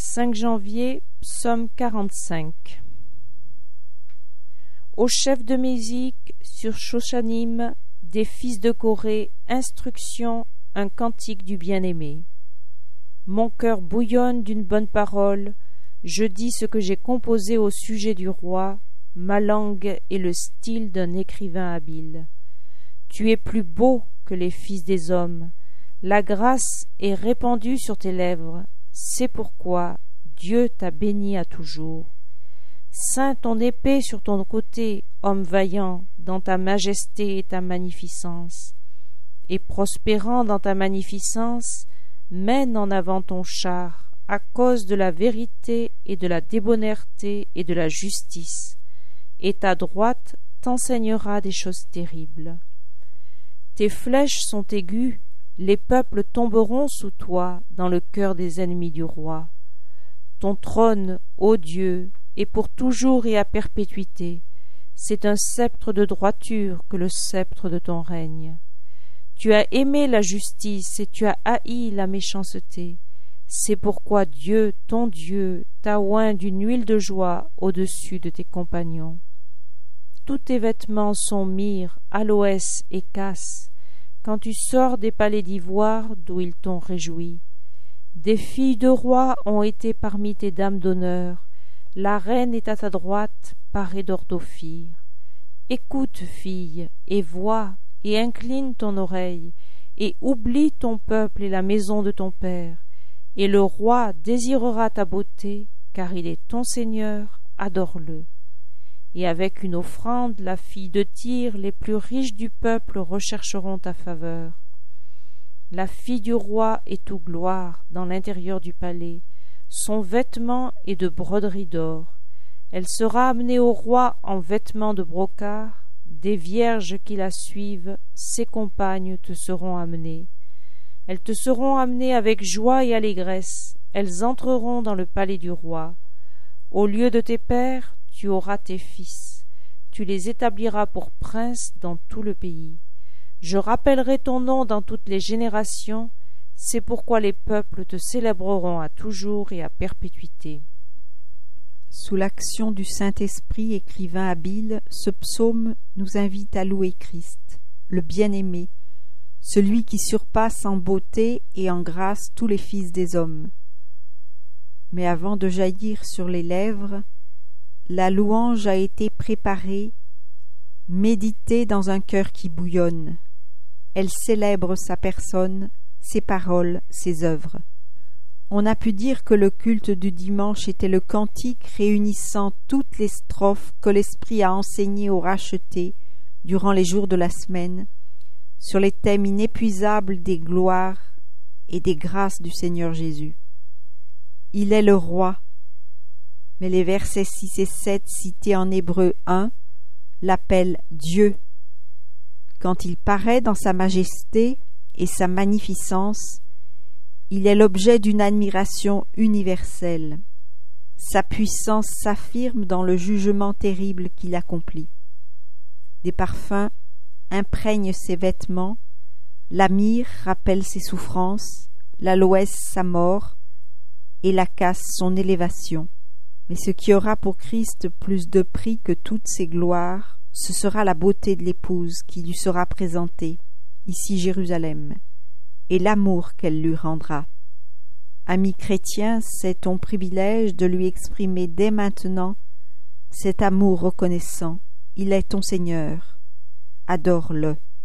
5 janvier, psaume 45. Au chef de musique sur Shoshanim, des fils de Corée, instruction, un cantique du bien-aimé. Mon cœur bouillonne d'une bonne parole, je dis ce que j'ai composé au sujet du roi, ma langue est le style d'un écrivain habile. Tu es plus beau que les fils des hommes, la grâce est répandue sur tes lèvres, c'est pourquoi Dieu t'a béni à toujours. Ceins ton épée sur ton côté, homme vaillant, dans ta majesté et ta magnificence. Et prospérant dans ta magnificence, mène en avant ton char, à cause de la vérité et de la débonnaire et de la justice, et ta droite t'enseignera des choses terribles. Tes flèches sont aiguës, les peuples tomberont sous toi dans le cœur des ennemis du roi. Ton trône, ô Dieu, est pour toujours et à perpétuité. C'est un sceptre de droiture que le sceptre de ton règne. Tu as aimé la justice et tu as haï la méchanceté. C'est pourquoi Dieu, ton Dieu, t'a oint d'une huile de joie au-dessus de tes compagnons. Tous tes vêtements sont myrrhe, aloès et casses, quand tu sors des palais d'ivoire d'où ils t'ont réjoui. Des filles de rois ont été parmi tes dames d'honneur, la reine est à ta droite, parée d'or d'Ophir. Écoute, fille, et vois, et incline ton oreille, et oublie ton peuple et la maison de ton père, et le roi désirera ta beauté, car il est ton Seigneur, adore-le. Et avec une offrande, la fille de Tyr, les plus riches du peuple rechercheront ta faveur. La fille du roi est tout gloire dans l'intérieur du palais, son vêtement est de broderie d'or. Elle sera amenée au roi en vêtements de brocart, des vierges qui la suivent, ses compagnes te seront amenées. Elles te seront amenées avec joie et allégresse, elles entreront dans le palais du roi. Au lieu de tes pères, tu auras tes fils, tu les établiras pour princes dans tout le pays. Je rappellerai ton nom dans toutes les générations, c'est pourquoi les peuples te célébreront à toujours et à perpétuité. Sous l'action du Saint-Esprit, écrivain habile, ce psaume nous invite à louer Christ, le bien-aimé, celui qui surpasse en beauté et en grâce tous les fils des hommes. Mais avant de jaillir sur les lèvres, la louange a été préparée, méditée dans un cœur qui bouillonne. Elle célèbre sa personne, ses paroles, ses œuvres. On a pu dire que le culte du dimanche était le cantique réunissant toutes les strophes que l'Esprit a enseignées aux rachetés durant les jours de la semaine, sur les thèmes inépuisables des gloires et des grâces du Seigneur Jésus. Il est le roi, mais les versets 6 et 7 cités en Hébreu 1 l'appellent Dieu. Quand il paraît dans sa majesté et sa magnificence, il est l'objet d'une admiration universelle. Sa puissance s'affirme dans le jugement terrible qu'il accomplit. Des parfums imprègnent ses vêtements, la myrrhe rappelle ses souffrances, l'aloès sa mort, et la casse son élévation. Mais ce qui aura pour Christ plus de prix que toutes ses gloires, ce sera la beauté de l'épouse qui lui sera présentée, ici Jérusalem, et l'amour qu'elle lui rendra. Ami chrétien, c'est ton privilège de lui exprimer dès maintenant cet amour reconnaissant. Il est ton Seigneur. Adore-le.